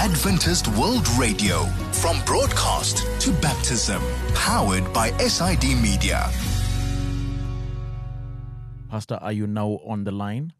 Adventist World Radio, from broadcast to baptism, powered by SID Media. Pastor, are you now on the line?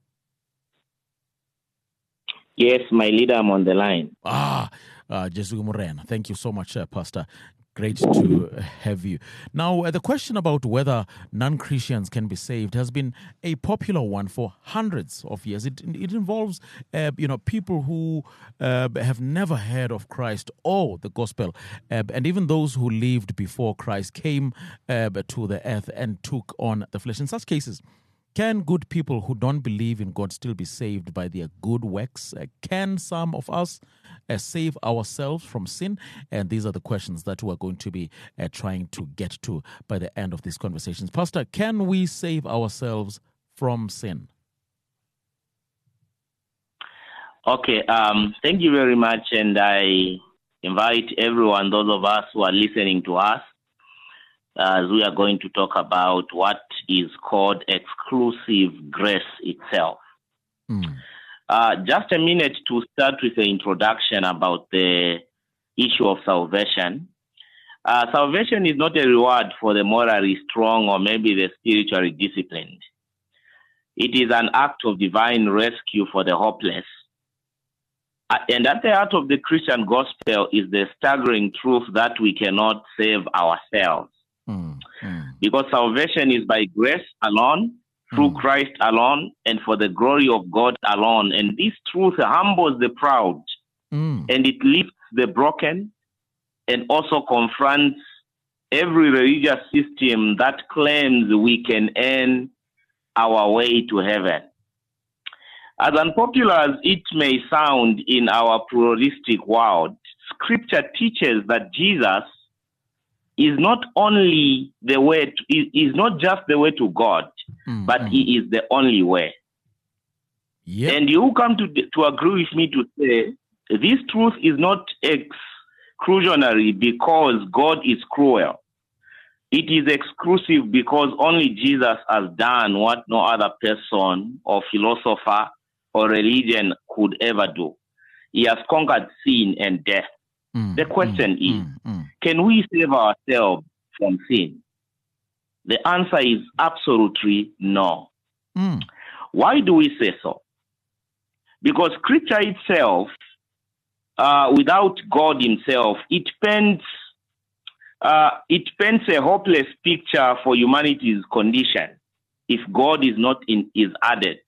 Yes, my leader, I'm on the line. Jesuga Morena. Thank you so much, Pastor. Great to have you. Now, the question about whether non-Christians can be saved has been a popular one for hundreds of years. It involves, people who have never heard of Christ or the gospel, and even those who lived before Christ came to the earth and took on the flesh. In such cases, can good people who don't believe in God still be saved by their good works? Can some of us save ourselves from sin? And these are the questions that we're going to be trying to get to by the end of these conversations. Pastor, can we save ourselves from sin? Okay, thank you very much. And I invite everyone, those of us who are listening to us, as we are going to talk about what is called exclusive grace itself. Just a minute to start with the introduction about the issue of salvation. Salvation is not a reward for the morally strong or maybe the spiritually disciplined. It is an act of divine rescue for the hopeless. And at the heart of the Christian gospel is the staggering truth that we cannot save ourselves. Because salvation is by grace alone, through Christ alone, and for the glory of God alone. And this truth humbles the proud, and it lifts the broken, and also confronts every religious system that claims we can earn our way to heaven. As unpopular as it may sound in our pluralistic world, Scripture teaches that Jesus is not only the way, is not just the way to God, but he is the only way. Yep. And you come to agree with me to say this truth is not exclusionary because God is cruel. It is exclusive because only Jesus has done what no other person or philosopher or religion could ever do. He has conquered sin and death. The question is, can we save ourselves from sin? The answer is absolutely no. Why do we say so? Because Scripture itself, without God himself, it paints a hopeless picture for humanity's condition if God is not is added.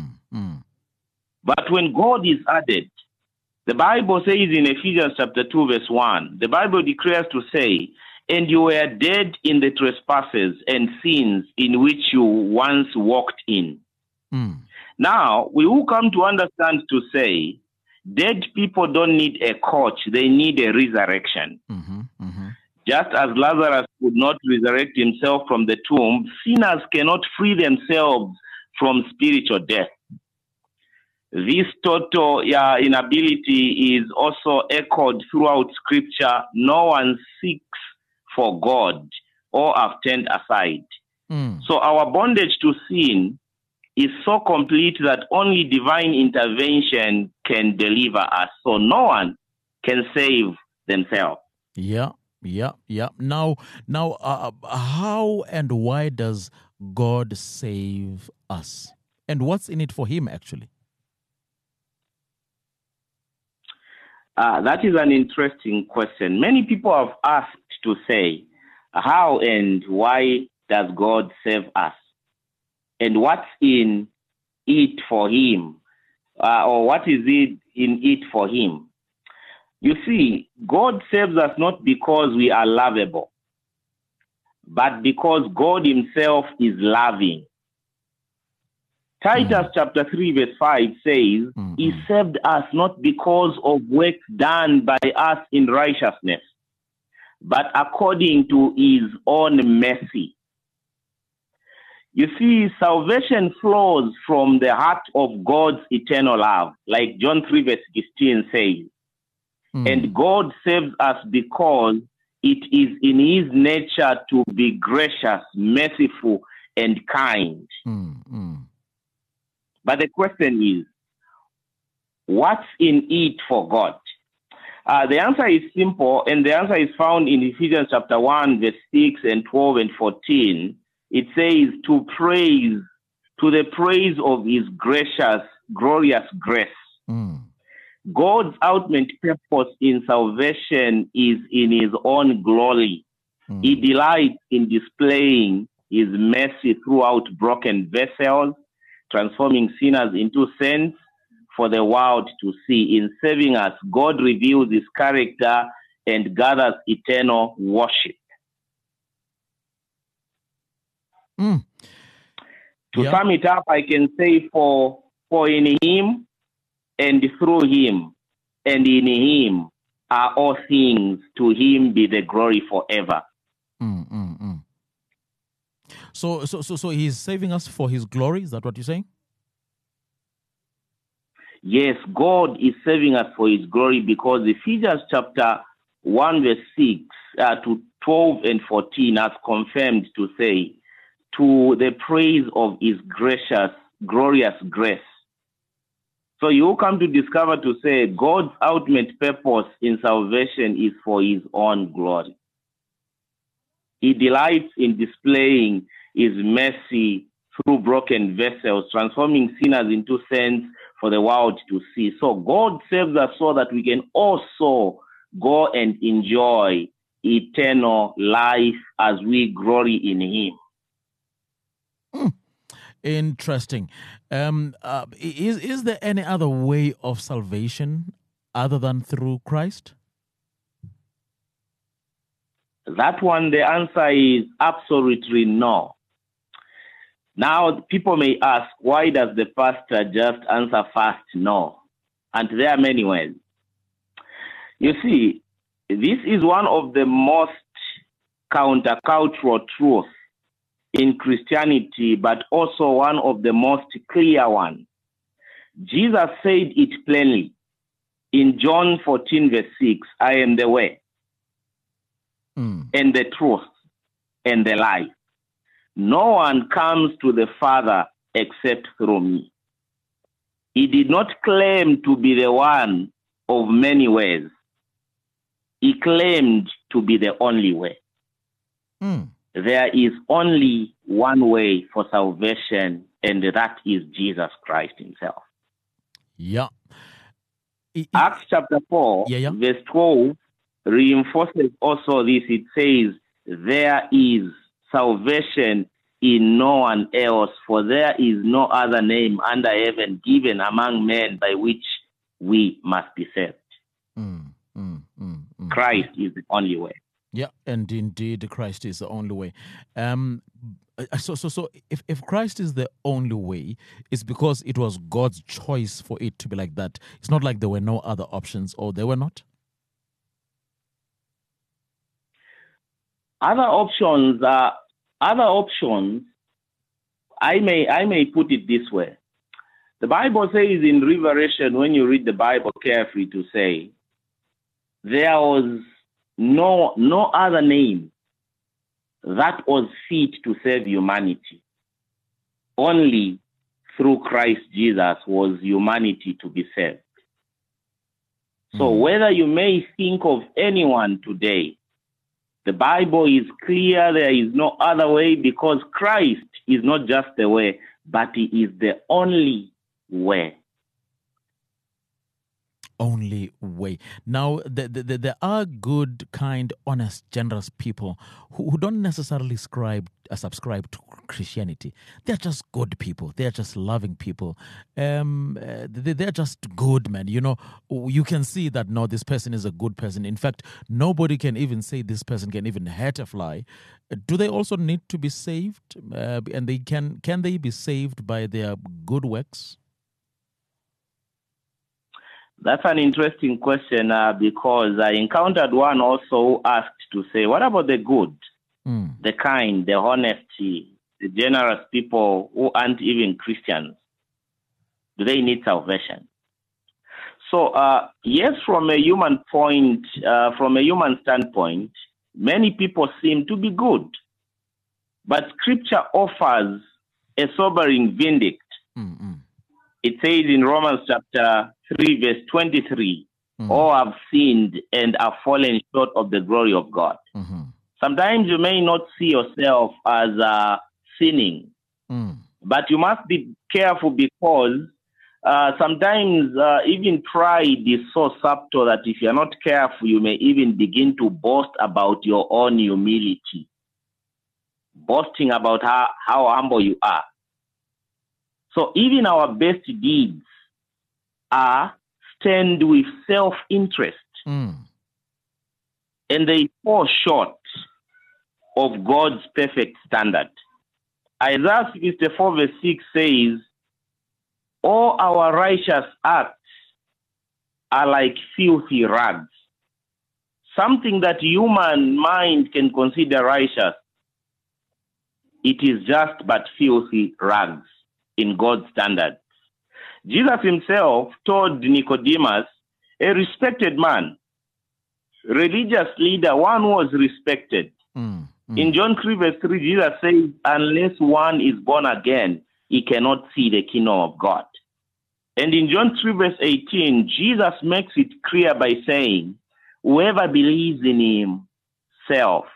But when God is added, the Bible says in Ephesians chapter 2, verse 1, the Bible declares to say, and you were dead in the trespasses and sins in which you once walked in. Now, we will come to understand to say, dead people don't need a coach, they need a resurrection. Just as Lazarus could not resurrect himself from the tomb, sinners cannot free themselves from spiritual death. This total inability is also echoed throughout Scripture. No one seeks for God or have turned aside. So our bondage to sin is so complete that only divine intervention can deliver us. So no one can save themselves. Yeah. Now, how and why does God save us? And what's in it for him, actually? That is an interesting question. Many people have asked to say, how and why does God save us? And what's in it for him? Or what is it in it for him? You see, God saves us not because we are lovable, but because God himself is loving. Titus chapter 3 verse 5 says, he saved us not because of works done by us in righteousness, but according to his own mercy. You see, salvation flows from the heart of God's eternal love, like John 3 verse 16 says. And God saves us because it is in his nature to be gracious, merciful, and kind. But the question is, what's in it for God? The answer is simple, and the answer is found in Ephesians chapter 1, verse 6 and 12 and 14. It says, to the praise of his glorious grace. God's ultimate purpose in salvation is in his own glory. He delights in displaying his mercy throughout broken vessels, transforming sinners into saints for the world to see. In saving us, God reveals his character and gathers eternal worship. To sum it up, I can say for in him and through him and in him are all things. To him be the glory forever. So he's saving us for his glory. Is that what you're saying? Yes, God is saving us for his glory, because Ephesians chapter 1 verse 6 to 12 and 14 has confirmed to say, to the praise of his glorious grace. So you come to discover to say God's ultimate purpose in salvation is for his own glory. He delights in displaying his mercy through broken vessels, transforming sinners into saints for the world to see. So God saves us so that we can also go and enjoy eternal life as we glory in him. Interesting. Is there any other way of salvation other than through Christ? That one, the answer is absolutely no. Now, people may ask, why does the pastor just answer first no? And there are many ways. You see, this is one of the most countercultural truths in Christianity, but also one of the most clear ones. Jesus said it plainly in John 14, verse 6, I am the way and the truth and the life. No one comes to the Father except through me. He did not claim to be the one of many ways. He claimed to be the only way. There is only one way for salvation, and that is Jesus Christ himself. Yeah. Acts chapter 4, verse 12 reinforces also this. It says, there is salvation in no one else, for there is no other name under heaven given among men by which we must be saved. Christ is the only way. Yeah, and indeed, Christ is the only way. So if Christ is the only way, it's because it was God's choice for it to be like that. It's not like there were no other options, or there were not. Other options, I may put it this way. The Bible says in Revelation, when you read the Bible carefully, to say, there was no other name that was fit to save humanity. Only through Christ Jesus was humanity to be saved. So whether you may think of anyone today, the Bible is clear there is no other way, because Christ is not just the way, but he is the only way. Only way. Now, there are good, kind, honest, generous people who don't necessarily subscribe to Christianity. They're just good people. They're just loving people. They're just good, man. You know, you can see that, no, this person is a good person. In fact, nobody can even say this person can even hurt a fly. Do they also need to be saved? And they can they be saved by their good works? That's an interesting question, because I encountered one also who asked to say, what about the good, the kind, the honesty, the generous people who aren't even Christians? Do they need salvation? So, yes, from a human standpoint, many people seem to be good. But Scripture offers a sobering verdict. It says in Romans chapter 3, verse 23, All have sinned and are fallen short of the glory of God. Mm-hmm. Sometimes you may not see yourself as sinning, but you must be careful because sometimes even pride is so subtle that if you're not careful, you may even begin to boast about your own humility, boasting about how humble you are. So even our best deeds are stained with self-interest, and they fall short of God's perfect standard. Isaiah 64 verse 6 says, all our righteous acts are like filthy rags. Something that human mind can consider righteous, it is just but filthy rags in God's standards. Jesus himself told Nicodemus, a respected man, religious leader, one who was respected. In John 3 verse 3, Jesus says, unless one is born again, he cannot see the kingdom of God. And in John 3 verse 18, Jesus makes it clear by saying, whoever believes in himself,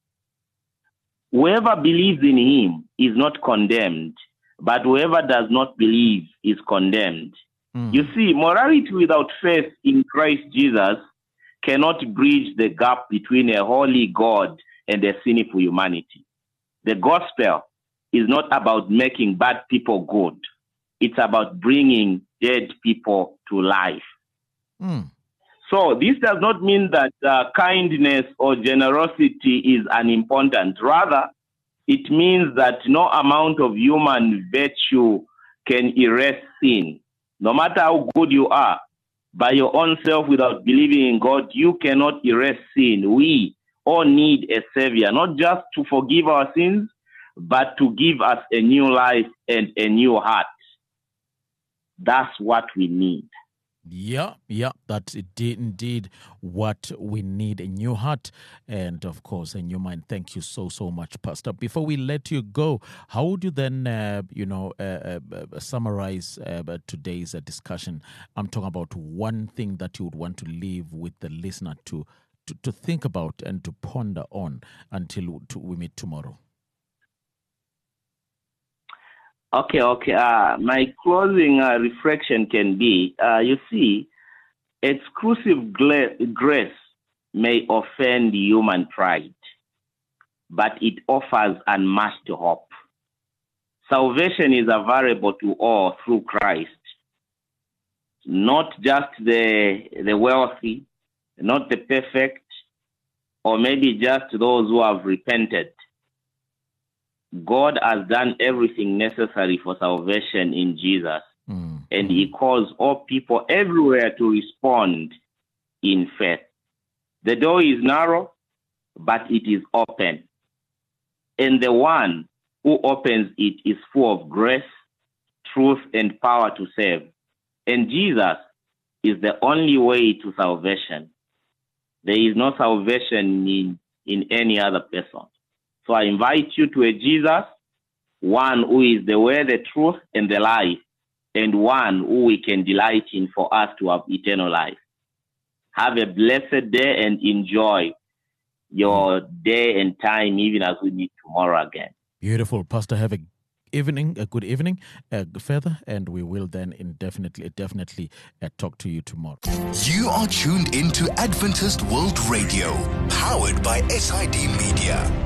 whoever believes in him is not condemned, but whoever does not believe is condemned. You see, morality without faith in Christ Jesus cannot bridge the gap between a holy God and a sinful humanity. The gospel is not about making bad people good. It's about bringing dead people to life. So this does not mean that kindness or generosity is unimportant. Rather, it means that no amount of human virtue can erase sin. No matter how good you are, by your own self without believing in God, you cannot erase sin. We all need a savior, not just to forgive our sins, but to give us a new life and a new heart. That's what we need. Yeah, that's indeed what we need, a new heart and, of course, a new mind. Thank you so much, Pastor. Before we let you go, how would you then, summarize today's discussion? I'm talking about one thing that you would want to leave with the listener to think about and to ponder on until we meet tomorrow. Okay. My closing reflection can be, you see, exclusive grace may offend human pride, but it offers unmatched hope. Salvation is available to all through Christ, not just the wealthy, not the perfect, or maybe just those who have repented. God has done everything necessary for salvation in Jesus, and he calls all people everywhere to respond in faith. The door is narrow, but it is open, and the one who opens it is full of grace, truth, and power to save. And Jesus is the only way to salvation. There is no salvation in any other person. So I invite you to a Jesus, one who is the way, the truth, and the life, and one who we can delight in for us to have eternal life. Have a blessed day and enjoy your day and time, even as we meet tomorrow again. Beautiful. Pastor, have a good evening further, and we will then definitely talk to you tomorrow. You are tuned into Adventist World Radio, powered by SID Media.